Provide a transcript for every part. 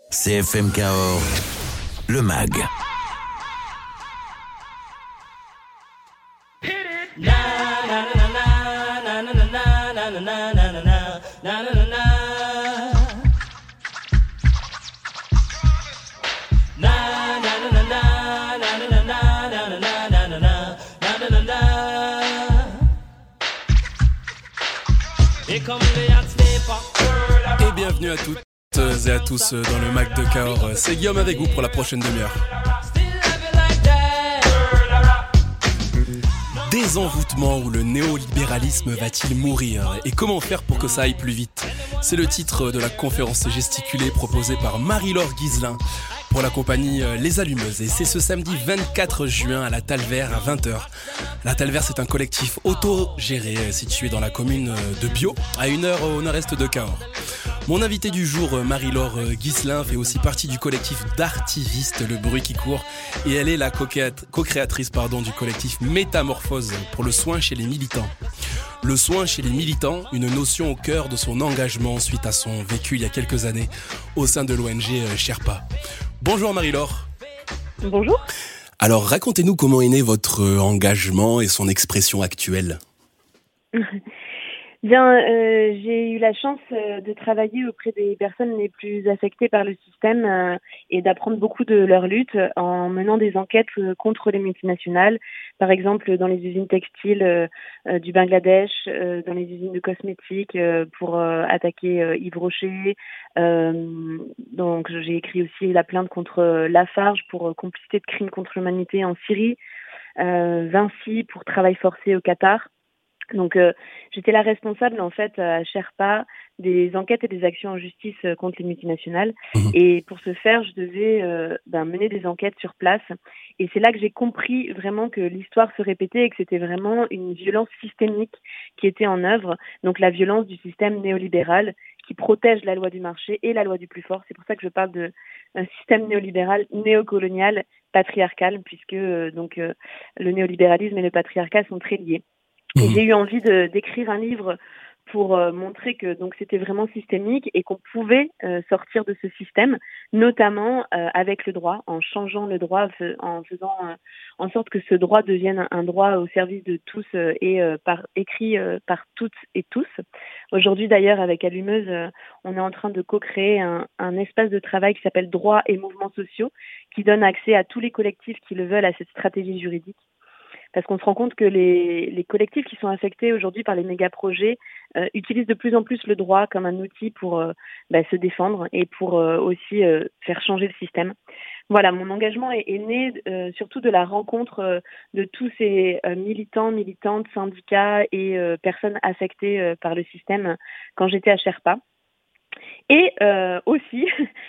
CFM Cahors, le MAG. Et bienvenue à toutes et à tous dans le MAG de Cahors. C'est Guillaume avec vous pour la prochaine demi-heure. Désenvoûtement ou le néolibéralisme va-t-il mourir? Et comment faire pour que ça aille plus vite? C'est le titre de la conférence gesticulée proposée par Marie-Laure Guizelin pour la compagnie Les Allumeuses. Et c'est ce samedi 24 juin à la Talvère à 20h. La Talvère, c'est un collectif autogéré situé dans la commune de Bio, à 1 heure au nord-est de Cahors. Mon invité du jour, Marie-Laure Guizelin, fait aussi partie du collectif d'artivistes Le Bruit qui court et elle est la co-créatrice du collectif Métamorphose pour le soin chez les militants. Le soin chez les militants, une notion au cœur de son engagement suite à son vécu il y a quelques années au sein de l'ONG Sherpa. Bonjour Marie-Laure. Bonjour. Alors racontez-nous comment est né votre engagement et son expression actuelle. Bien, j'ai eu la chance de travailler auprès des personnes les plus affectées par le système et d'apprendre beaucoup de leur lutte en menant des enquêtes contre les multinationales, par exemple dans les usines textiles du Bangladesh, dans les usines de cosmétiques pour attaquer Yves Rocher. Donc j'ai écrit aussi la plainte contre Lafarge pour complicité de crimes contre l'humanité en Syrie, Vinci pour travail forcé au Qatar. Donc j'étais la responsable en fait à Sherpa des enquêtes et des actions en justice contre les multinationales. Et pour ce faire, je devais mener des enquêtes sur place. Et c'est là que j'ai compris vraiment que l'histoire se répétait et que c'était vraiment une violence systémique qui était en œuvre. Donc la violence du système néolibéral qui protège la loi du marché et la loi du plus fort. C'est pour ça que je parle d'un système néolibéral, néocolonial, patriarcal, puisque le néolibéralisme et le patriarcat sont très liés. Et j'ai eu envie d'écrire un livre pour montrer que donc c'était vraiment systémique et qu'on pouvait sortir de ce système, notamment avec le droit, en changeant le droit, en faisant en sorte que ce droit devienne un droit au service de tous et écrit par toutes et tous. Aujourd'hui d'ailleurs avec Allumeuse, on est en train de co-créer un espace de travail qui s'appelle Droits et mouvements sociaux, qui donne accès à tous les collectifs qui le veulent à cette stratégie juridique. Parce qu'on se rend compte que les collectifs qui sont affectés aujourd'hui par les méga-projets utilisent de plus en plus le droit comme un outil pour se défendre et pour aussi faire changer le système. Voilà, mon engagement est né surtout de la rencontre de tous ces militants, militantes, syndicats et personnes affectées par le système quand j'étais à Sherpa. Et aussi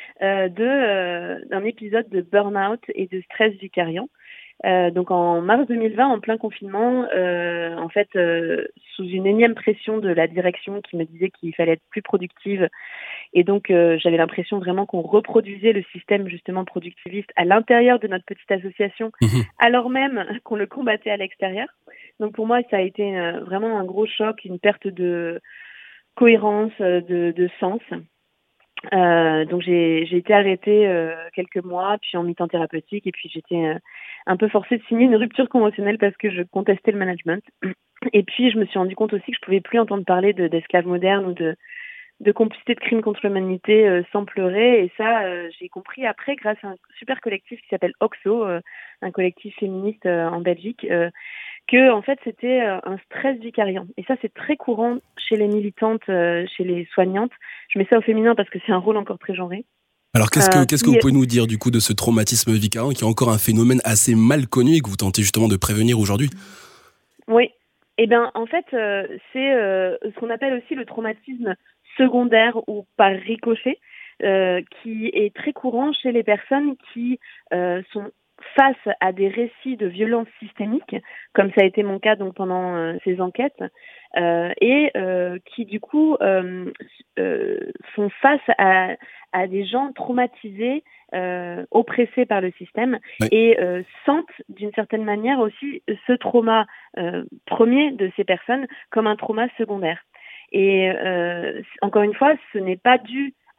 d'un épisode de burn-out et de stress vicariant. Donc en mars 2020, en plein confinement, sous une énième pression de la direction qui me disait qu'il fallait être plus productive, et donc j'avais l'impression vraiment qu'on reproduisait le système justement productiviste à l'intérieur de notre petite association, alors même qu'on le combattait à l'extérieur. Donc pour moi, ça a été vraiment un gros choc, une perte de cohérence, de sens. Donc j'ai été arrêtée quelques mois, puis en mi-temps thérapeutique, et puis j'étais un peu forcée de signer une rupture conventionnelle parce que je contestais le management. Et puis je me suis rendu compte aussi que je pouvais plus entendre parler d'esclaves modernes ou de complicité de crimes contre l'humanité sans pleurer. Et ça, j'ai compris après grâce à un super collectif qui s'appelle OXO, un collectif féministe en Belgique, que en fait c'était un stress vicariant. Et ça c'est très courant chez les militantes, chez les soignantes. Je mets ça au féminin parce que c'est un rôle encore très genré. Alors qu'est-ce que vous pouvez nous dire du coup de ce traumatisme vicariant qui est encore un phénomène assez mal connu et que vous tentez justement de prévenir aujourd'hui? Oui, et bien en fait c'est ce qu'on appelle aussi le traumatisme secondaire ou par ricochet, qui est très courant chez les personnes qui sont face à des récits de violence systémique, comme ça a été mon cas donc pendant ces enquêtes, et qui du coup font face à des gens traumatisés, oppressés par le système, oui. Et sentent d'une certaine manière aussi ce trauma premier de ces personnes comme un trauma secondaire. Et encore une fois, ce n'est pas dû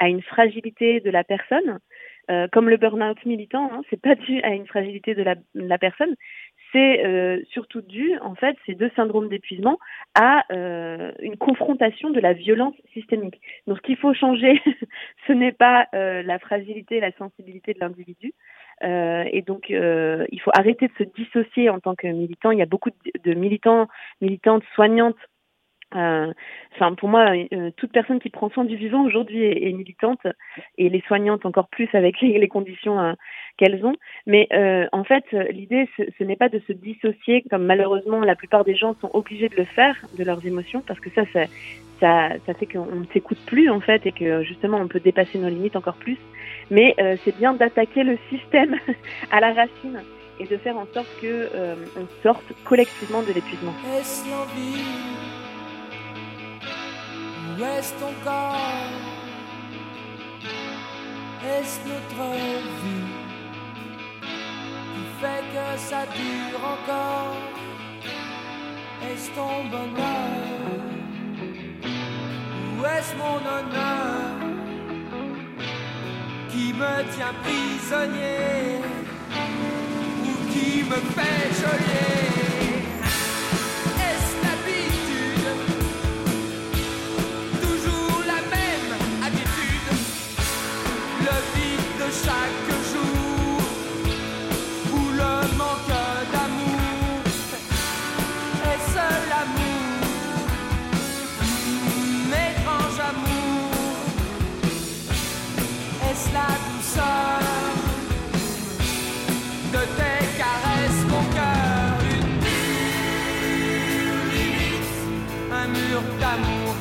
à une fragilité de la personne, comme le burn-out militant, hein, c'est pas dû à une fragilité de la personne, c'est surtout dû, en fait, ces deux syndromes d'épuisement, à une confrontation de la violence systémique. Donc, ce qu'il faut changer, ce n'est pas la fragilité, la sensibilité de l'individu. Et donc, il faut arrêter de se dissocier en tant que militant. Il y a beaucoup de militants, militantes, soignantes. Pour moi, toute personne qui prend soin du vivant aujourd'hui est militante, et les soignantes encore plus avec les conditions qu'elles ont. Mais en fait, l'idée, ce n'est pas de se dissocier, comme malheureusement la plupart des gens sont obligés de le faire, de leurs émotions, parce que ça fait qu'on ne s'écoute plus en fait, et que justement on peut dépasser nos limites encore plus. Mais c'est bien d'attaquer le système à la racine et de faire en sorte que on sorte collectivement de l'épuisement. Est-ce l'envie ou est-ce ton corps? Est-ce notre vie qui fait que ça dure encore? Est-ce ton bonheur ou est-ce mon honneur qui me tient prisonnier ou qui me fait geôlier? Chaque jour, ou le manque d'amour, est-ce l'amour, étrange amour, est-ce la douceur de tes caresses, mon cœur, une limite, un mur d'amour.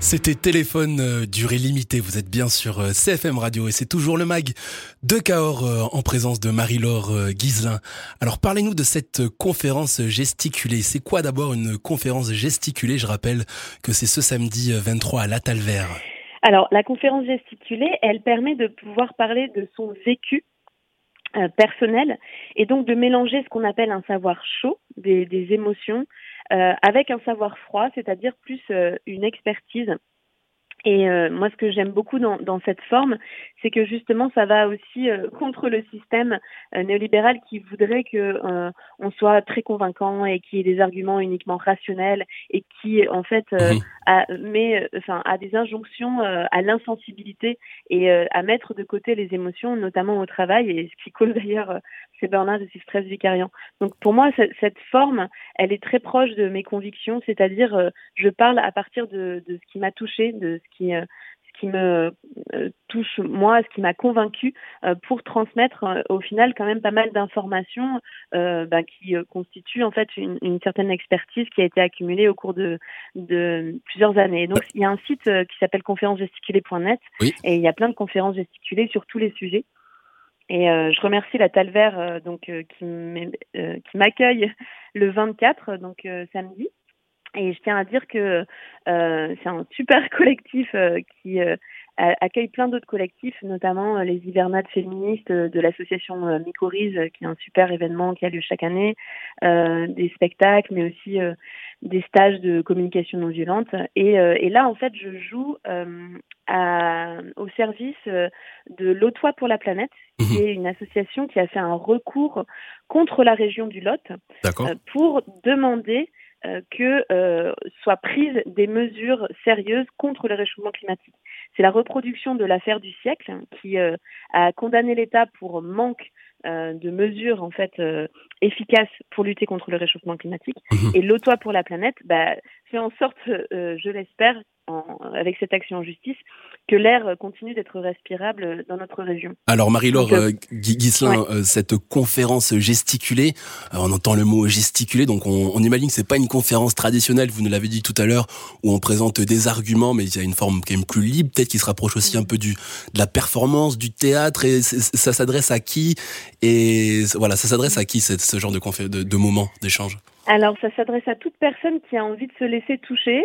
C'était Téléphone durée limitée. Vous êtes bien sur CFM Radio et c'est toujours le MAG de Cahors en présence de Marie-Laure Guizelin. Alors parlez-nous de cette conférence gesticulée. C'est quoi d'abord une conférence gesticulée? Je rappelle que c'est ce samedi 23 à l'Atalvert. Alors la conférence gesticulée, elle permet de pouvoir parler de son vécu personnel et donc de mélanger ce qu'on appelle un savoir chaud, des émotions, avec un savoir froid, c'est-à-dire plus une expertise. Et moi, ce que j'aime beaucoup dans cette forme, c'est que justement, ça va aussi contre le système néolibéral qui voudrait que on soit très convaincant et qu'il y ait des arguments uniquement rationnels et qui, en fait, a des injonctions à l'insensibilité et à mettre de côté les émotions, notamment au travail, et ce qui cause d'ailleurs ces burn-out et ces stress vicariants. Donc, pour moi, cette forme, elle est très proche de mes convictions, c'est-à-dire, je parle à partir de ce qui m'a touchée, de ce qui me touche moi, ce qui m'a convaincue pour transmettre au final quand même pas mal d'informations qui constituent en fait une certaine expertise qui a été accumulée au cours de plusieurs années. Donc il y a un site qui s'appelle conférencesgesticulées.net et il y a plein de conférences gesticulées sur tous les sujets. Et je remercie la Talvert qui m'accueille le 24, donc samedi. Et je tiens à dire que c'est un super collectif qui accueille plein d'autres collectifs, notamment les hivernades féministes de l'association Mycorhize, qui est un super événement qui a lieu chaque année, des spectacles, mais aussi des stages de communication non violente. Et là, en fait, je joue au service de l'Autois pour la planète, qui est une association qui a fait un recours contre la région du Lot pour demander que soient prises des mesures sérieuses contre le réchauffement climatique. C'est la reproduction de l'affaire du siècle qui a condamné l'État pour manque de mesures en fait efficaces pour lutter contre le réchauffement climatique. Et l'Autois pour la planète fait en sorte, je l'espère, avec cette action en justice, que l'air continue d'être respirable dans notre région. Alors Marie-Laure Guizelin, cette conférence gesticulée, on entend le mot gesticuler, donc on imagine que c'est pas une conférence traditionnelle, vous nous l'avez dit tout à l'heure, où on présente des arguments, mais il y a une forme quand même plus libre, peut-être qui se rapproche aussi un peu de la performance, du théâtre, et ça s'adresse à qui? Et voilà, ça s'adresse à qui ce genre de moment d'échange? Alors, ça s'adresse à toute personne qui a envie de se laisser toucher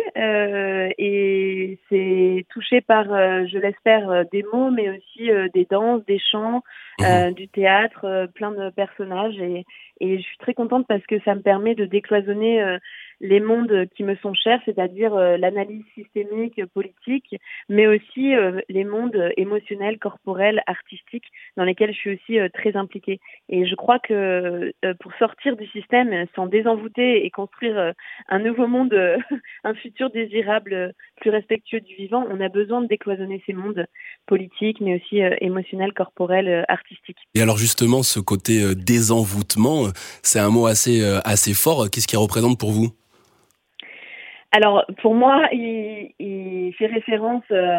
et c'est touché par, je l'espère, des mots, mais aussi des danses, des chants, du théâtre, plein de personnages et je suis très contente parce que ça me permet de décloisonner les mondes qui me sont chers, c'est-à-dire l'analyse systémique, politique, mais aussi les mondes émotionnels, corporels, artistiques, dans lesquels je suis aussi très impliquée. Et je crois que pour sortir du système, s'en désenvoûter et construire un nouveau monde, un futur désirable, plus respectueux du vivant, on a besoin de décloisonner ces mondes politiques, mais aussi émotionnels, corporels, artistiques. Et alors justement, ce côté désenvoûtement, c'est un mot assez fort. Qu'est-ce qu'il représente pour vous ? Alors, pour moi, il fait référence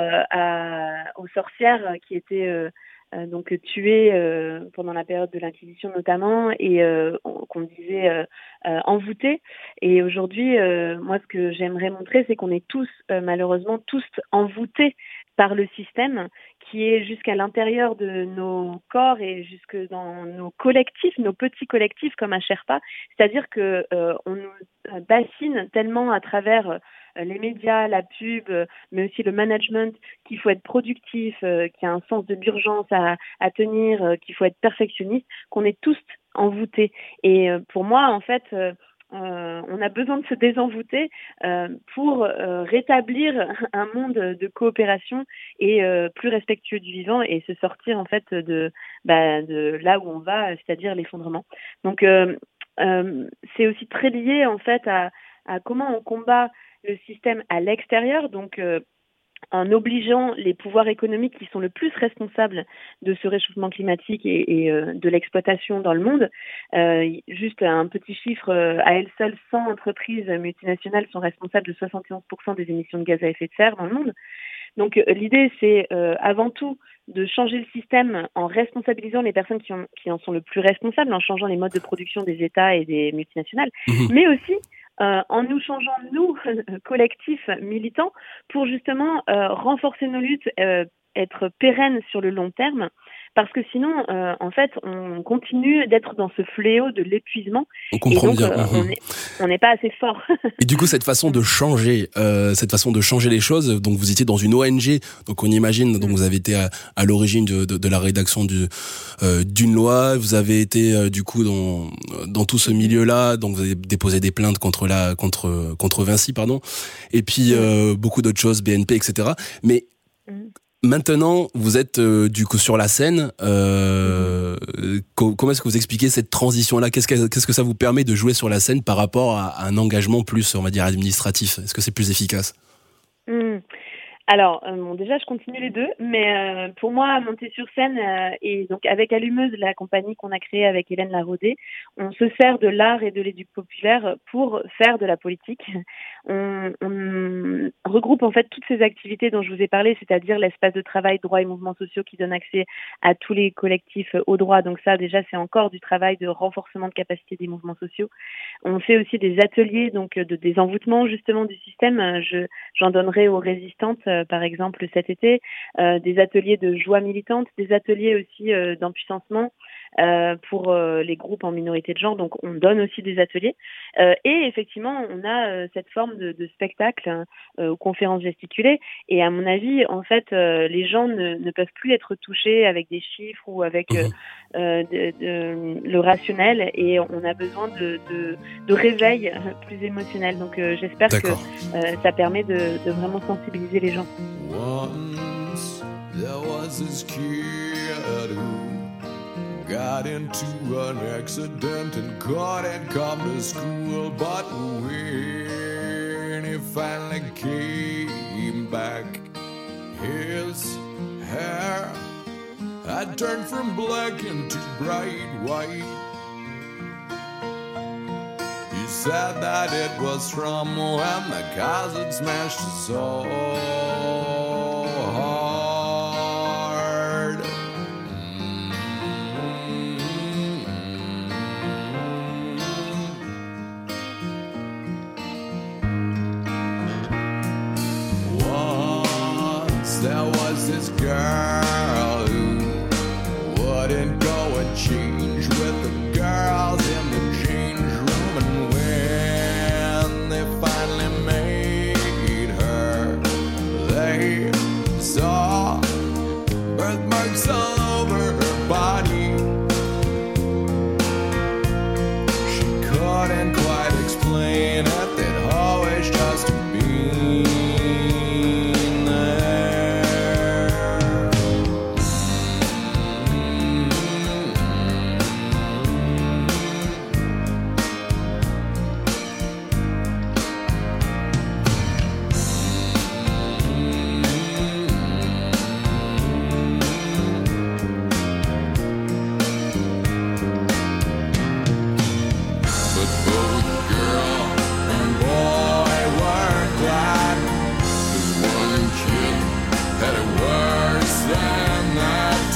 aux sorcières qui étaient donc tuées pendant la période de l'Inquisition notamment et qu'on disait envoûtées. Et aujourd'hui, moi, ce que j'aimerais montrer, c'est qu'on est tous, malheureusement, tous envoûtés par le système qui est jusqu'à l'intérieur de nos corps et jusque dans nos collectifs, nos petits collectifs comme à Sherpa. C'est-à-dire que on nous bassine tellement à travers les médias, la pub, mais aussi le management, qu'il faut être productif, qu'il y a un sens de l'urgence à tenir, qu'il faut être perfectionniste, qu'on est tous envoûtés. Et pour moi, en fait, on a besoin de se désenvoûter pour rétablir un monde de coopération et plus respectueux du vivant et se sortir en fait de là où on va, c'est-à-dire l'effondrement. Donc c'est aussi très lié en fait à comment on combat le système à l'extérieur, donc en obligeant les pouvoirs économiques qui sont le plus responsables de ce réchauffement climatique et de l'exploitation dans le monde. Juste un petit chiffre, à elles seules, 100 entreprises multinationales sont responsables de 71% des émissions de gaz à effet de serre dans le monde. Donc l'idée, c'est avant tout de changer le système en responsabilisant les personnes qui en sont le plus responsables, en changeant les modes de production des États et des multinationales, mais aussi en nous changeant, nous, collectifs militants, pour justement renforcer nos luttes, être pérennes sur le long terme, parce que sinon, en fait, on continue d'être dans ce fléau de l'épuisement. On comprend et donc, bien. On n'est pas assez fort. Et du coup, cette façon de changer les choses, donc vous étiez dans une ONG, donc on imagine, donc vous avez été à l'origine de la rédaction d'une loi, vous avez été du coup dans tout ce milieu-là, donc vous avez déposé des plaintes contre Vinci, pardon, et puis beaucoup d'autres choses, BNP, etc. Mais maintenant, vous êtes du coup sur la scène. Comment est-ce que vous expliquez cette transition-là ? Qu'est-ce que ça vous permet de jouer sur la scène par rapport à un engagement plus, on va dire, administratif ? Est-ce que c'est plus efficace ? Alors, déjà, je continue les deux, mais pour moi, monter sur scène, et donc avec Allumeuse, la compagnie qu'on a créée avec Hélène Larodé, on se sert de l'art et de l'éduc populaire pour faire de la politique. On regroupe en fait toutes ces activités dont je vous ai parlé, c'est-à-dire l'espace de travail, droits et mouvements sociaux qui donne accès à tous les collectifs aux droits. Donc ça, déjà, c'est encore du travail de renforcement de capacité des mouvements sociaux. On fait aussi des ateliers, donc de désenvoûtement justement du système. J'en donnerai aux résistantes, par exemple, cet été, des ateliers de joie militante, des ateliers aussi d'empuissancement pour les groupes en minorité de genre. Donc, on donne aussi des ateliers. Et effectivement, on a cette forme de spectacle aux conférences gesticulées. Et à mon avis, en fait, les gens ne peuvent plus être touchés avec des chiffres ou avec le rationnel. Et on a besoin de réveil plus émotionnel. Donc, j'espère que ça permet de vraiment sensibiliser les gens. Once there was this kid who got into an accident and couldn't come to school, but when he finally came back, his hair had turned from black into bright white. He said that it was from when the cars had smashed his soul hard. Once there was this girl who wouldn't go and change with the girls in the change room, and when they finally made her, they saw birthmarks all over her body. She couldn't quite explain it, they'd always just been there. But both girl and boy were glad, 'cause one kid had it worse than that.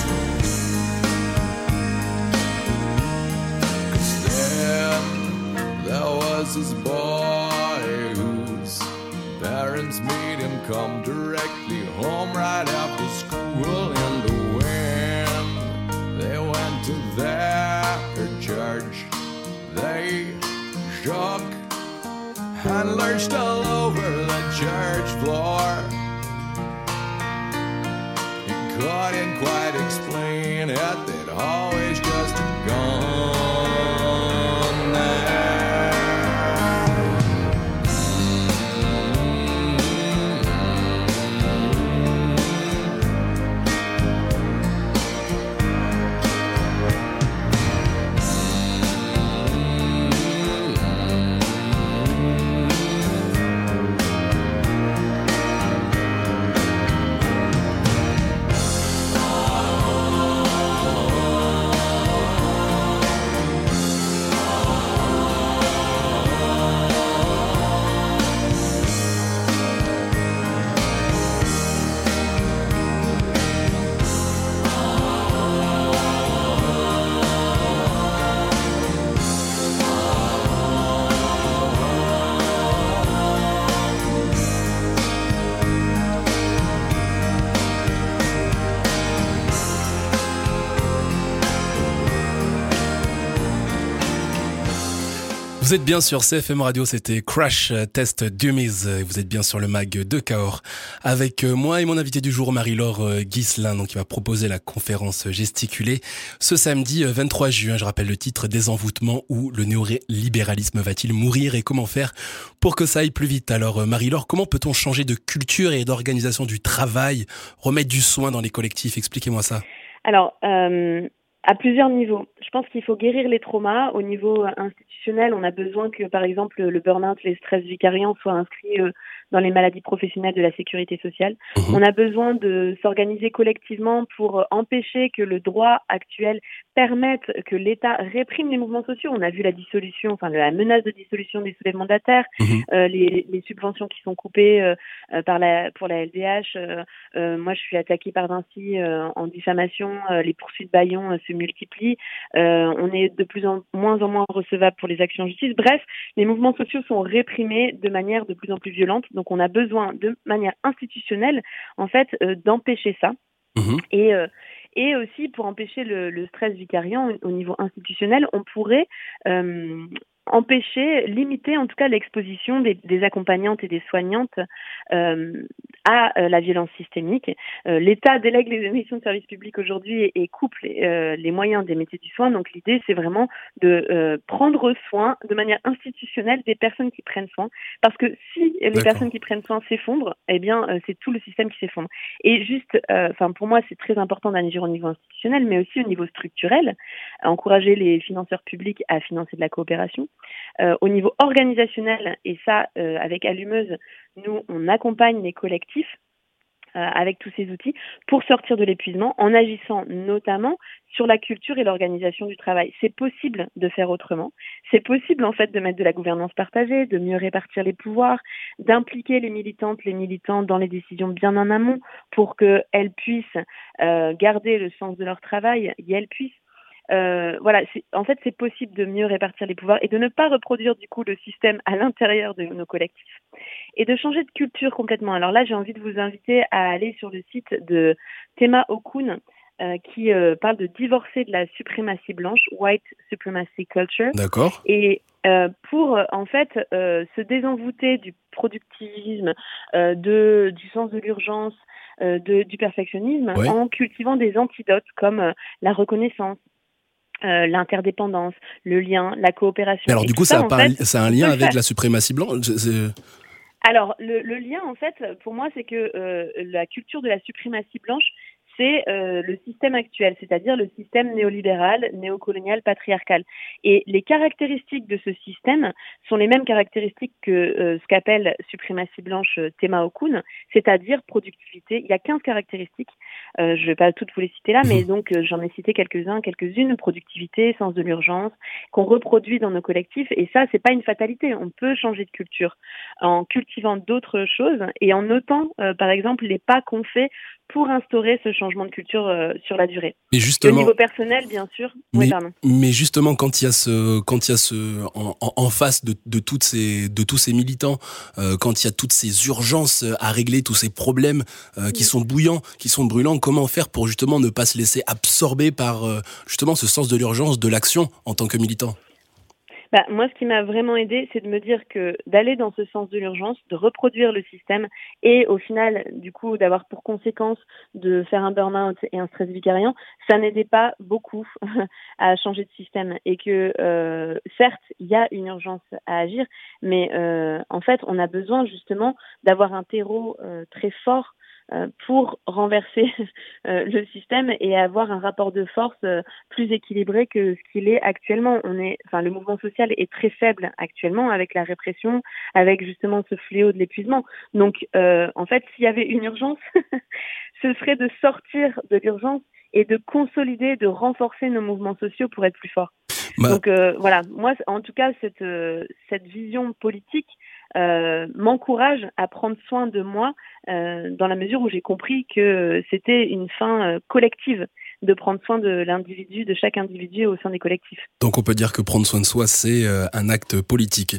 'Cause then there was this boy whose parents made him come directly home right after school, and when they went to their church, they shook and lurched all over the church floor. He couldn't quite explain it, they'd always just gone there. Vous êtes bien sur CFM Radio, c'était Crash Test Dummies. Vous êtes bien sur le mag de Cahors avec moi et mon invité du jour, Marie-Laure Ghislain, donc qui va proposer la conférence gesticulée ce samedi 23 juin. Je rappelle le titre: Désenvoûtement, où le néolibéralisme va-t-il mourir et comment faire pour que ça aille plus vite. Alors Marie-Laure, comment peut-on changer de culture et d'organisation du travail, remettre du soin dans les collectifs? Expliquez-moi ça. Alors, à plusieurs niveaux. Je pense qu'il faut guérir les traumas. Au niveau institutionnel, on a besoin que, par exemple, le burn-out, les stress vicariants soient inscrits dans les maladies professionnelles de la sécurité sociale. On a besoin de s'organiser collectivement pour empêcher que le droit actuel permette que l'État réprime les mouvements sociaux. On a vu la dissolution, enfin la menace de dissolution des soulèvements de la terre, les subventions qui sont coupées pour la LDH. Moi, je suis attaquée par Vinci en diffamation. Les poursuites Bayon se multiplient. On est de moins en moins recevable pour les actions en justice. Bref, les mouvements sociaux sont réprimés de manière de plus en plus violente. Donc, on a besoin de manière institutionnelle, en fait, d'empêcher ça. Et aussi, pour empêcher le stress vicariant au niveau institutionnel, on pourrait limiter en tout cas l'exposition des accompagnantes et des soignantes à la violence systémique. L'État délègue les missions de service public aujourd'hui et coupe les moyens des métiers du soin. Donc l'idée, c'est vraiment de prendre soin de manière institutionnelle des personnes qui prennent soin. Parce que si les personnes qui prennent soin s'effondrent, eh bien, c'est tout le système qui s'effondre. Et juste, pour moi, c'est très important d'agir au niveau institutionnel, mais aussi au niveau structurel, encourager les financeurs publics à financer de la coopération. Au niveau organisationnel, et ça, avec Allumeuse, nous, on accompagne les collectifs avec tous ces outils pour sortir de l'épuisement en agissant notamment sur la culture et l'organisation du travail. C'est possible de faire autrement. C'est possible en fait de mettre de la gouvernance partagée, de mieux répartir les pouvoirs, d'impliquer les militantes, les militants dans les décisions bien en amont pour qu'elles puissent garder le sens de leur travail et elles puissent c'est possible de mieux répartir les pouvoirs et de ne pas reproduire du coup le système à l'intérieur de nos collectifs et de changer de culture complètement. Alors là, j'ai envie de vous inviter à aller sur le site de Tema Okun qui parle de divorcer de la suprématie blanche, White Supremacy Culture. D'accord. Et pour en fait se désenvoûter du productivisme, du sens de l'urgence, du perfectionnisme, en cultivant des antidotes comme la reconnaissance, l'interdépendance, le lien, la coopération. Mais alors du coup, ça a un lien avec la suprématie blanche. Alors le lien, en fait, pour moi, c'est que la culture de la suprématie blanche, c'est le système actuel, c'est-à-dire le système néolibéral, néocolonial, patriarcal. Et les caractéristiques de ce système sont les mêmes caractéristiques que ce qu'appelle suprématie blanche Tema Okun, c'est-à-dire productivité. Il y a 15 caractéristiques. Je ne vais pas toutes vous les citer là, mais donc j'en ai cité quelques-unes, productivité, sens de l'urgence, qu'on reproduit dans nos collectifs. Et ça, c'est pas une fatalité. On peut changer de culture en cultivant d'autres choses et en notant, par exemple, les pas qu'on fait pour instaurer ce changement de culture sur la durée. Mais justement, et au niveau personnel, bien sûr. Mais justement, quand il y a en face de tous ces militants, quand il y a toutes ces urgences à régler, tous ces problèmes qui sont bouillants, qui sont brûlants, comment faire pour justement ne pas se laisser absorber par justement ce sens de l'urgence, de l'action en tant que militant? Moi, ce qui m'a vraiment aidée, c'est de me dire que d'aller dans ce sens de l'urgence, de reproduire le système et au final, du coup, d'avoir pour conséquence de faire un burn-out et un stress vicariant, ça n'aidait pas beaucoup à changer de système. Et que, certes, il y a une urgence à agir, mais en fait, on a besoin justement d'avoir un terreau très fort pour renverser le système et avoir un rapport de force plus équilibré que ce qu'il est actuellement. Le mouvement social est très faible actuellement avec la répression, avec justement ce fléau de l'épuisement. Donc, en fait, s'il y avait une urgence, ce serait de sortir de l'urgence et de consolider, de renforcer nos mouvements sociaux pour être plus forts. Donc moi, en tout cas, cette vision politique m'encourage à prendre soin de moi dans la mesure où j'ai compris que c'était une fin collective de prendre soin de l'individu, de chaque individu au sein des collectifs. Donc on peut dire que prendre soin de soi, c'est un acte politique.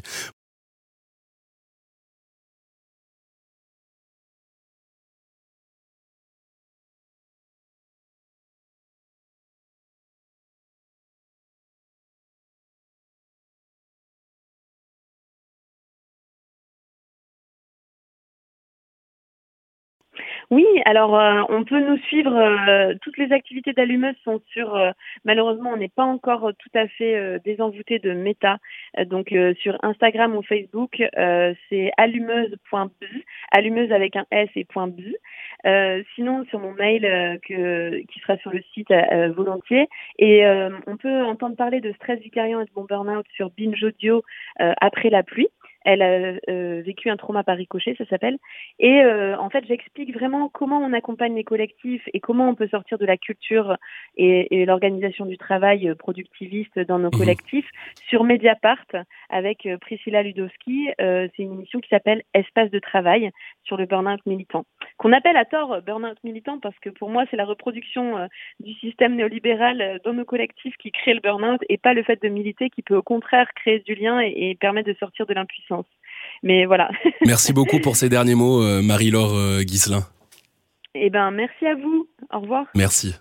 Oui, alors on peut nous suivre. Toutes les activités d'Allumeuse sont sur. Malheureusement, on n'est pas encore tout à fait désenvoûté de Meta. Donc sur Instagram ou Facebook, c'est allumeuse.bz, allumeuse avec un S et .bz. Sinon, sur mon mail qui sera sur le site volontiers. Et on peut entendre parler de Stress Vicariant et de mon burn-out sur Binge Audio après la pluie. Elle a vécu un trauma par ricochet, ça s'appelle. Et en fait, j'explique vraiment comment on accompagne les collectifs et comment on peut sortir de la culture et l'organisation du travail productiviste dans nos collectifs sur Mediapart avec Priscilla Ludowski. C'est une émission qui s'appelle Espace de travail sur le burn-out militant, qu'on appelle à tort burn-out militant parce que pour moi, c'est la reproduction du système néolibéral dans nos collectifs qui crée le burn-out et pas le fait de militer qui peut au contraire créer du lien et permettre de sortir de l'impuissance. Mais voilà. Merci beaucoup pour ces derniers mots, Marie-Laure Ghislain. Eh ben, merci à vous. Au revoir. Merci.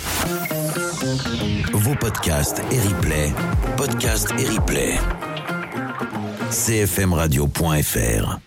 Vos podcasts et replays. Podcasts et replays. cfmradio.fr